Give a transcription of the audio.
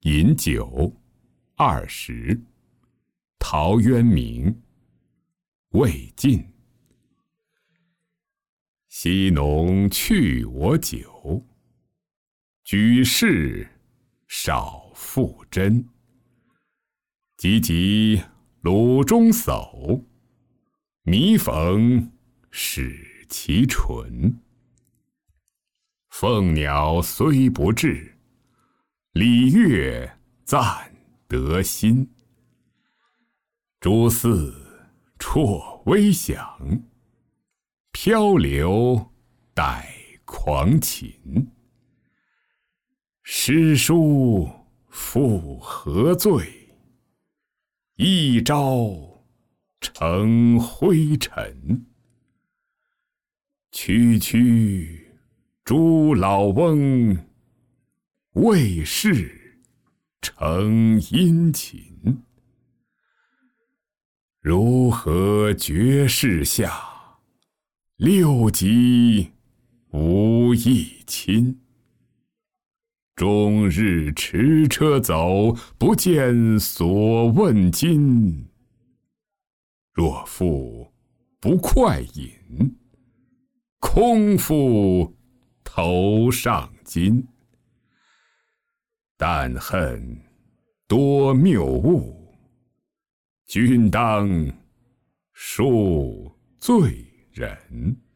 饮酒20。陶渊明。魏晋。昔农去我久，举世少负真。急急鲁中叟，弥缝始其唇。凤鸟虽不至，礼乐赞德馨。诸寺辍微响，漂流带狂禽。诗书复何罪？一朝成灰尘。区区诸老翁，为世成殷勤。如何绝世下，六极无一亲。终日驰车走，不见所问津。若复不快饮，空负头上巾。但恨多谬误，君当恕罪人。